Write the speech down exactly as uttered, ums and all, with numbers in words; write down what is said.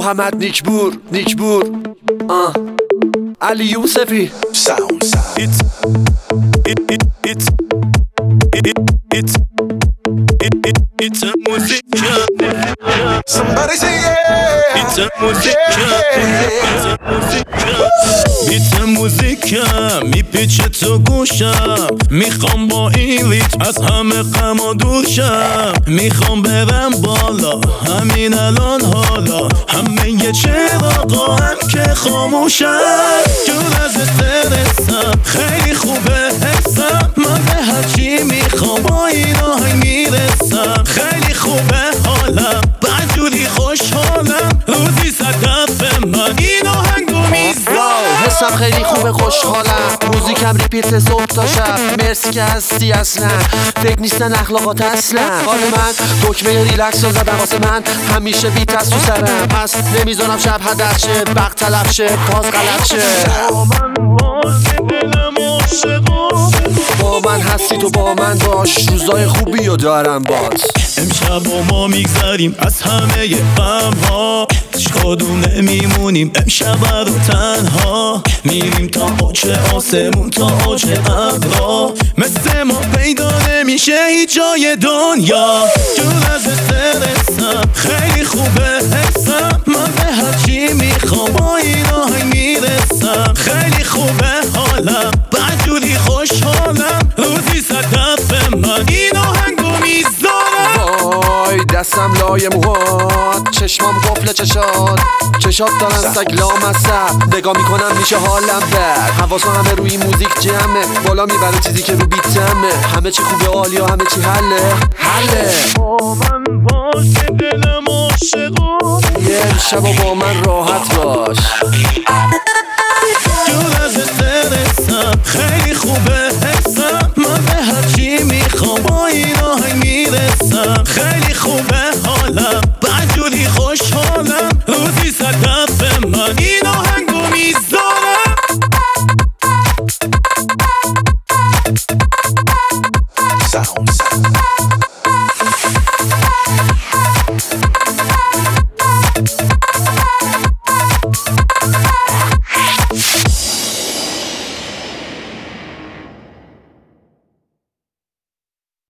محمد نیکبور نیکبور آه علی یوسفی Sound, sound. It's, it, it, it's, it, it, it's, it, it, it's a music. Somebody say yeah. It's a music. It's a music. It's a music. میپیچه تو گوشم، میخوام با این لیت از همه غم دورشم، میخوام برم بالا همین الان حالا، همه یه چراغا هم که خاموشم، جون از استرسم خیلی خوبه حسم، من به هرچی میخوام با این آهنگ میرسم، خیلی خوبه حالم بدجوری خوشحالم، روزی صدف من این آهنگو میزنم، حسم خیلی خوبه خوشحالم، موزیکم ریپیت صبح تا شب، مرسی که هستی اصلا، فکر نیستن اخلاقات اصلا، حال من دکمه ریلکس رو زدم واسه من، همیشه بیت از تو سرم، پس نمیذارم شب هدف شه، وقت تلف شه، باز غلط شه، با من باز که دلم عاشقو، با من هستی تو با من باش، روزای خوبی رو دارم باز، امشب با ما میگذریم از همه غم ها، شادونه میمونیم امشب رو تنها، میریم تا اوج آسمون تا اوج ابرا، مثل ما پیدا نمیشه هیچ جای دنیا، جون از استرسم خیلی خوبه حسم، من به هرچی میخوام با این آهنگ میرسم، خیلی خوبه حالم بدجوری خوشحالم، روزی صدف من این آهنگو میذارم، وای دستم لای موهات، چشمام قفل چشات، چشات دارن سگ لامصب، نگاه میکنم میشه حالم بد، حواسم همه روی موزیک جمعه، بالا میبره چیزی که رو بیتمه، همه چی خوبه عالی و همه چی حله حله، با من باش که دلم عاشقو، یه شب با من راحت باش.